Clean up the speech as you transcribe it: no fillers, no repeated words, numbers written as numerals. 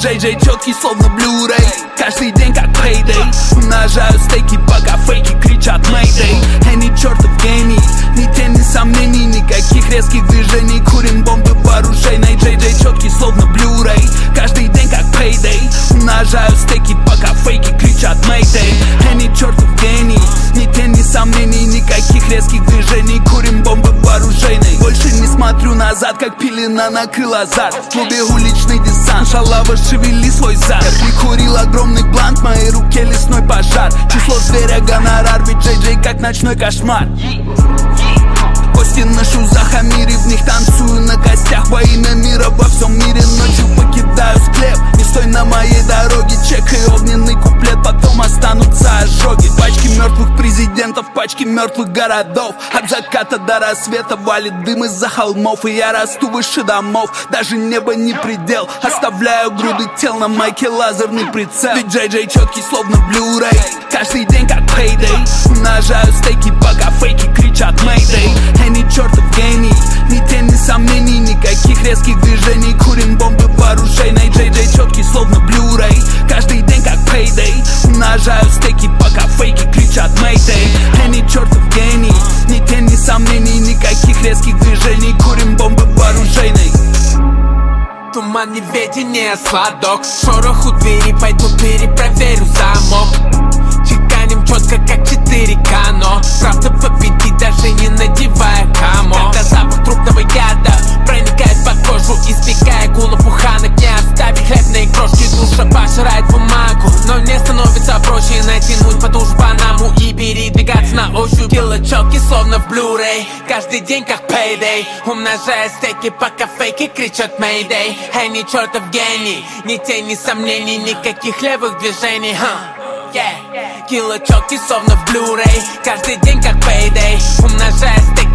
JJ четкий, словно Blu-ray. Каждый день как payday. Умножаю стейки, пока фейки кричат Mayday. Any чертов гений, ни тени сомнений, никаких резких движений. Курим бомбы вооружейной. JJ четкий, словно Blu-ray. Каждый день как payday. Умножаю стейки, пока фейки кричат Mayday. Any чертов гений, ни тени сомнений, никаких резких движений. Курим бомбы вооружейной. Больше не смотрю назад, как пелена накрыла азарт. В клубе уличный десант, шалава, шевели свой зад. Я прикурил огромный блант, в моей руке лесной пожар. Число зверя, гонорар, ведь JJ как ночной кошмар. Кости ношу за хамири, в них танцую на костях. Во имя мира во всем мире ночью покидаю склеп. Не стой на моей дороге, чекай огненный куплет, потом останутся ожоги. Пачки мертвых президентов, пачки мертвых городов. От заката до рассвета валит дым из-за холмов. И я расту выше домов, даже небо не предел. Оставляю груды тел на майке, лазерный прицел. Ведь JJ четкий, словно Blu-ray. Каждый день как payday. Умножаю стейки, пока фейки кричат Mayday. Any чертов гений, ни тени сомнений, никаких резких движений. Курим бомбы вооружейной. JJ четкий, словно Blu-ray. Каждый день как payday. Умножаю стейки, пока фейки кричат Mayday. Any чертов гений, ни тени сомнений, никаких резких движений. Курим бомбы вооружейной. Туман неведения, сладок. Шорох у двери, пойду перепроверю замок. Чеканим четко, как 4К, но правда победит, даже не надевая камо. Когда запах трупного яда проникает под кожу, избегая гула буханок, не оставив хлебные крошки. Душа пожирает бумагу, но мне становится проще натянуть потуже панаму и передвигаться на ощупь. Кило четкий, словно в Blu-ray. Каждый день как payday. Умножая стейки, пока фейки кричат Mayday. Any чертов гений, ни тени сомнений, никаких левых движений. Кило четкий, словно в Blu-ray. Каждый день как payday. Умножая стейки,